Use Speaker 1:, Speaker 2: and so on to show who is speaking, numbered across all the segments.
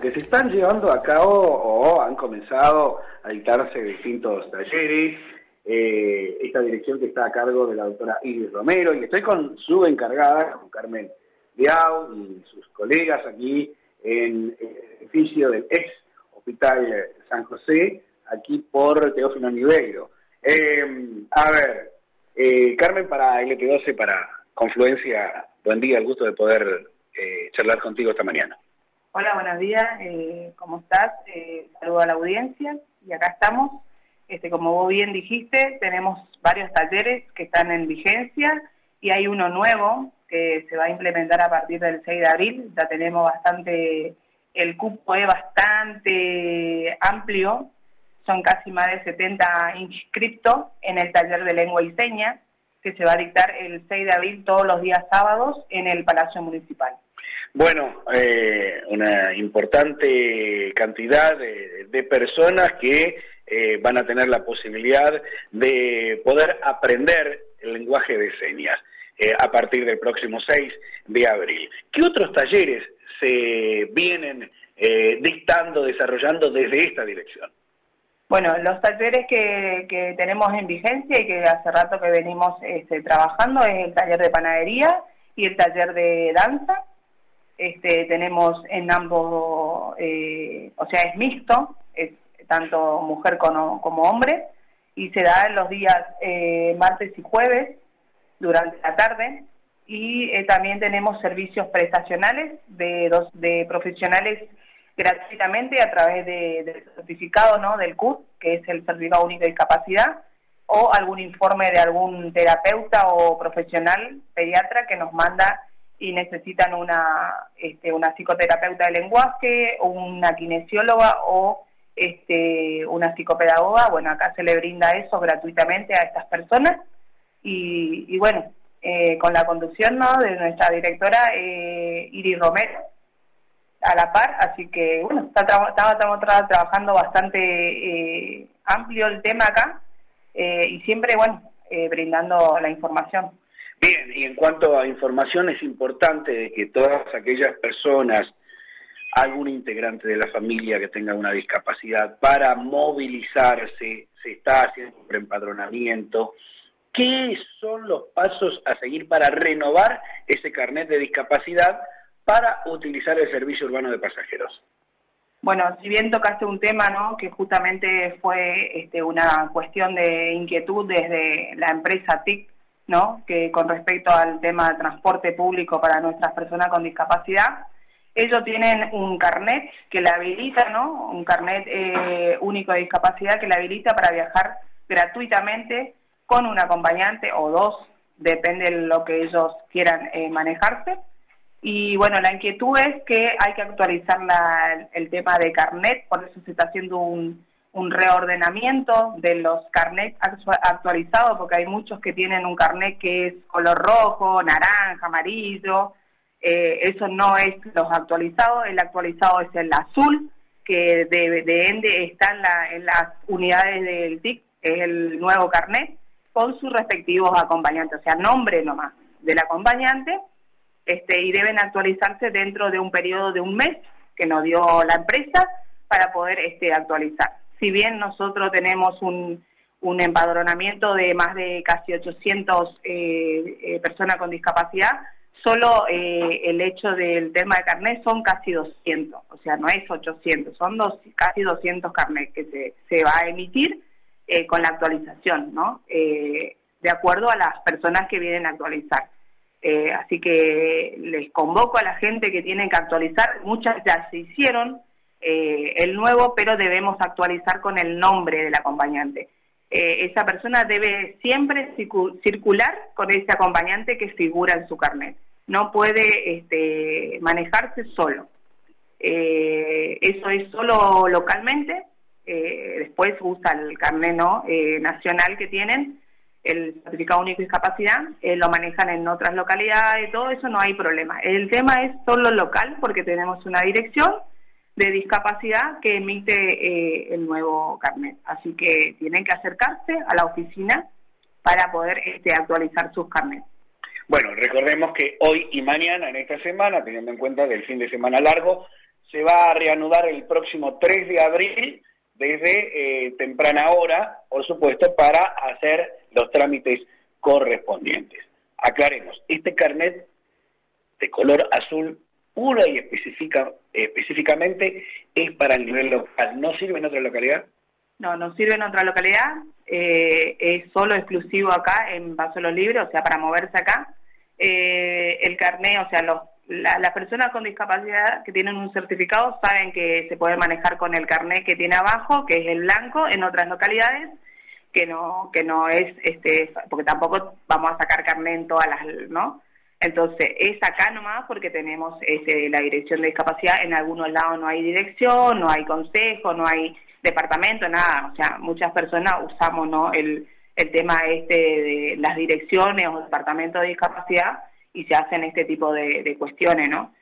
Speaker 1: que se están llevando a cabo o han comenzado a dictarse distintos talleres. Esta dirección que está a cargo de la doctora Iris Romero, y estoy con su encargada, con Carmen Leao y sus colegas aquí en el edificio del ex Hospital San José, aquí por Teófilo Niveiro. Carmen, para LT12, para Confluencia, buen día, el gusto de poder charlar contigo esta mañana.
Speaker 2: Hola, buenos días, ¿cómo estás? Saludo a la audiencia y acá estamos. Como vos bien dijiste, tenemos varios talleres que están en vigencia y hay uno nuevo que se va a implementar a partir del 6 de abril. Ya tenemos el cupo es bastante amplio, son casi más de 70 inscriptos en el taller de lengua y señas que se va a dictar el 6 de abril todos los días sábados en el Palacio Municipal.
Speaker 1: Bueno, una importante cantidad de personas que van a tener la posibilidad de poder aprender el lenguaje de señas a partir del próximo 6 de abril. ¿Qué otros talleres se vienen dictando, desarrollando desde esta dirección?
Speaker 2: Bueno, los talleres que tenemos en vigencia y que hace rato que venimos trabajando es el taller de panadería y el taller de danza. Tenemos en ambos, o sea, es mixto, es tanto mujer como hombre, y se da en los días martes y jueves durante la tarde, y también tenemos servicios prestacionales de profesionales gratuitamente a través del certificado, ¿no?, del CUD, que es el Certificado Único de Discapacidad, o algún informe de algún terapeuta o profesional pediatra que nos manda y necesitan una psicoterapeuta de lenguaje, o una kinesióloga o una psicopedagoga. Bueno, acá se le brinda eso gratuitamente a estas personas y bueno, con la conducción, ¿no?, de nuestra directora Iris Romero a la par, así que bueno, estamos trabajando bastante amplio el tema acá y siempre, bueno, brindando la información.
Speaker 1: Bien, y en cuanto a información, es importante de que todas aquellas personas, algún integrante de la familia que tenga una discapacidad, para movilizarse, se está haciendo un reempadronamiento. ¿Qué son los pasos a seguir para renovar ese carnet de discapacidad para utilizar el servicio urbano de pasajeros?
Speaker 2: Bueno, si bien tocaste un tema, ¿no?, que justamente fue una cuestión de inquietud desde la empresa TIC, ¿no?, que con respecto al tema de transporte público para nuestras personas con discapacidad, ellos tienen un carnet que le habilita, ¿no?, un carnet único de discapacidad que le habilita para viajar gratuitamente con un acompañante o dos, depende de lo que ellos quieran manejarse. Y bueno, la inquietud es que hay que actualizar el tema de carnet, por eso se está haciendo un reordenamiento de los carnets actualizados, porque hay muchos que tienen un carnet que es color rojo, naranja, amarillo. Eso no es los actualizados. El actualizado es el azul, que de ende está en las unidades del TIC, es el nuevo carnet, con sus respectivos acompañantes, o sea, nombre nomás del acompañante, y deben actualizarse dentro de un periodo de un mes que nos dio la empresa para poder actualizar. Si bien nosotros tenemos un empadronamiento de más de casi 800 personas con discapacidad, solo el hecho del tema de carnet son casi 200, o sea, no es 800, son casi 200 carnets que se va a emitir con la actualización, ¿no?, de acuerdo a las personas que vienen a actualizar. Así que les convoco a la gente que tienen que actualizar. Muchas ya se hicieron el nuevo, pero debemos actualizar con el nombre del acompañante. Esa persona debe siempre circular con ese acompañante que figura en su carnet. No puede manejarse solo. Eso es solo localmente. Después usa el carnet, ¿no?, nacional que tienen, el certificado único de discapacidad, lo manejan en otras localidades, todo eso no hay problema. El tema es solo local, porque tenemos una dirección de discapacidad que emite el nuevo carnet. Así que tienen que acercarse a la oficina para poder actualizar sus carnets.
Speaker 1: Bueno, recordemos que hoy y mañana, en esta semana, teniendo en cuenta del fin de semana largo, se va a reanudar el próximo 3 de abril desde temprana hora, por supuesto, para hacer los trámites correspondientes. Aclaremos, este carnet de color azul pura y específicamente es para el nivel local. ¿No sirve en otra localidad?
Speaker 2: No sirve en otra localidad, es solo exclusivo acá en Paso de los Libres, o sea, para moverse acá. El carnet, o sea, las personas con discapacidad que tienen un certificado saben que se puede manejar con el carnet que tiene abajo, que es el blanco, en otras localidades, que no es, porque tampoco vamos a sacar carnet en todas las, ¿no? Entonces, es acá nomás porque tenemos la dirección de discapacidad, en algunos lados no hay dirección, no hay consejo, no hay departamento, nada, o sea, muchas personas usamos, ¿no?, el tema de las direcciones o departamentos de discapacidad y se hacen este tipo de cuestiones, ¿no?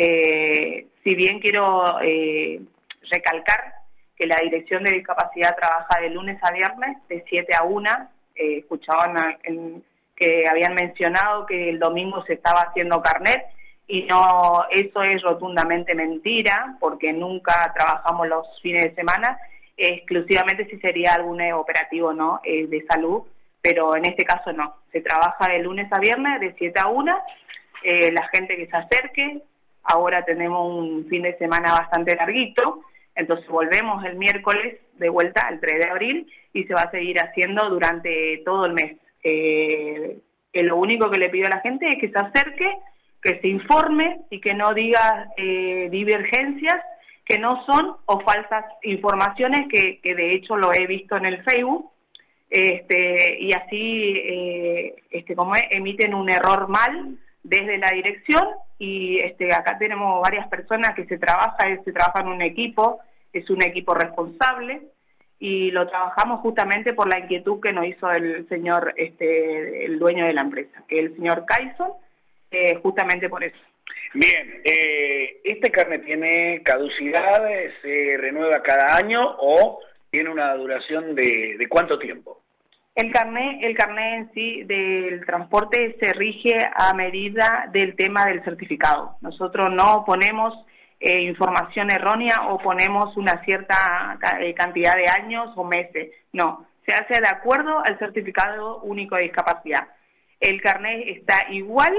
Speaker 2: Si bien quiero recalcar que la dirección de discapacidad trabaja de lunes a viernes, de 7 a 1, escuchaban que habían mencionado que el domingo se estaba haciendo carnet, y no, eso es rotundamente mentira, porque nunca trabajamos los fines de semana, exclusivamente si sería algún operativo, ¿no?, de salud, pero en este caso no, se trabaja de lunes a viernes de 7 a 1, la gente que se acerque, ahora tenemos un fin de semana bastante larguito, entonces volvemos el miércoles de vuelta, el 3 de abril, y se va a seguir haciendo durante todo el mes. Lo único que le pido a la gente es que se acerque, que se informe y que no diga divergencias que no son o falsas informaciones, que de hecho lo he visto en el Facebook, y así emiten un error mal desde la dirección, y acá tenemos varias personas que se trabaja en un equipo, es un equipo responsable, y lo trabajamos justamente por la inquietud que nos hizo el señor, el dueño de la empresa, que es el señor Kyson, justamente por eso.
Speaker 1: Bien, ¿este carnet tiene caducidad, se renueva cada año o tiene una duración de cuánto tiempo?
Speaker 2: El carnet en sí del transporte se rige a medida del tema del certificado. Nosotros no ponemos información errónea o ponemos una cierta cantidad de años o meses. No, se hace de acuerdo al certificado único de discapacidad. El carnet está igual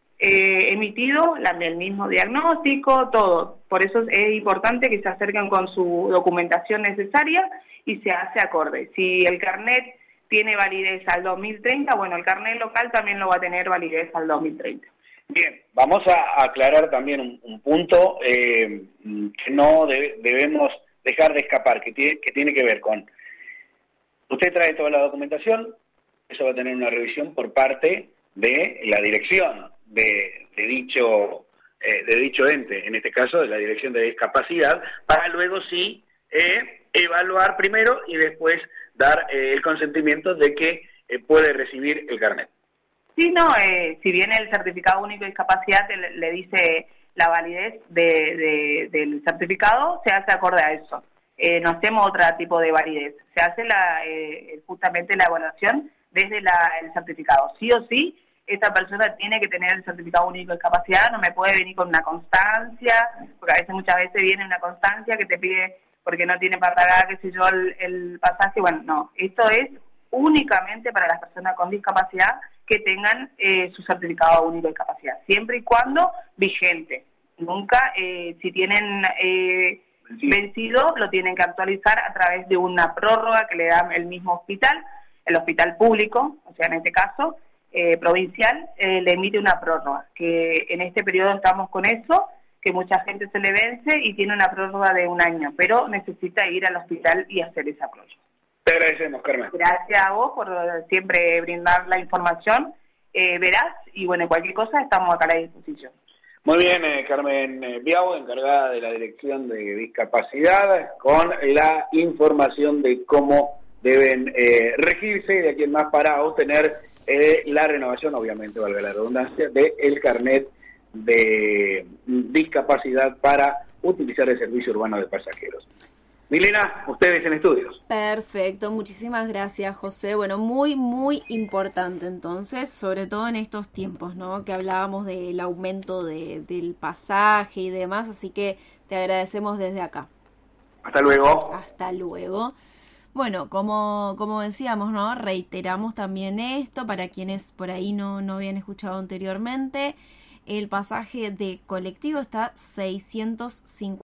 Speaker 2: emitido, el mismo diagnóstico, todo. Por eso es importante que se acerquen con su documentación necesaria y se hace acorde. Si el carnet tiene validez al 2030, bueno, el carnet local también lo va a tener validez al 2030.
Speaker 1: Bien, vamos a aclarar también un punto que no debemos dejar de escapar, que tiene que ver con, usted trae toda la documentación, eso va a tener una revisión por parte de la dirección de dicho ente, en este caso de la Dirección de Discapacidad, para luego sí evaluar primero y después dar el consentimiento de que puede recibir el carnet.
Speaker 2: Sí, no, si bien el certificado único de discapacidad le dice la validez del certificado, se hace acorde a eso. No hacemos otro tipo de validez. Se hace justamente la evaluación desde el certificado. Sí o sí, esta persona tiene que tener el certificado único de discapacidad, no me puede venir con una constancia, porque a veces muchas veces viene una constancia que te pide porque no tiene para pagar, qué sé yo, el pasaje. Bueno, no, esto es únicamente para las personas con discapacidad que tengan su certificado único de discapacidad, siempre y cuando vigente. Nunca, si tienen vencido, lo tienen que actualizar a través de una prórroga que le da el mismo hospital, el hospital público, o sea, en este caso, provincial, le emite una prórroga, que en este periodo estamos con eso, que mucha gente se le vence y tiene una prórroga de 1 año, pero necesita ir al hospital y hacer esa prórroga.
Speaker 1: Te agradecemos, Carmen.
Speaker 2: Gracias a vos por siempre brindar la información veraz, y bueno, cualquier cosa estamos acá a la disposición.
Speaker 1: Muy bien, Carmen Biau, encargada de la Dirección de Discapacidad, con la información de cómo deben regirse de aquí en más para obtener la renovación, obviamente, valga la redundancia, del carnet de discapacidad para utilizar el servicio urbano de pasajeros. Milena, ustedes en estudios.
Speaker 3: Perfecto, muchísimas gracias, José. Bueno, muy, muy importante entonces, sobre todo en estos tiempos, ¿no? Que hablábamos del aumento del pasaje y demás, así que Te agradecemos desde acá.
Speaker 1: Hasta luego.
Speaker 3: Hasta luego. Bueno, como decíamos, ¿no? Reiteramos también esto para quienes por ahí no habían escuchado anteriormente. El pasaje de colectivo está 650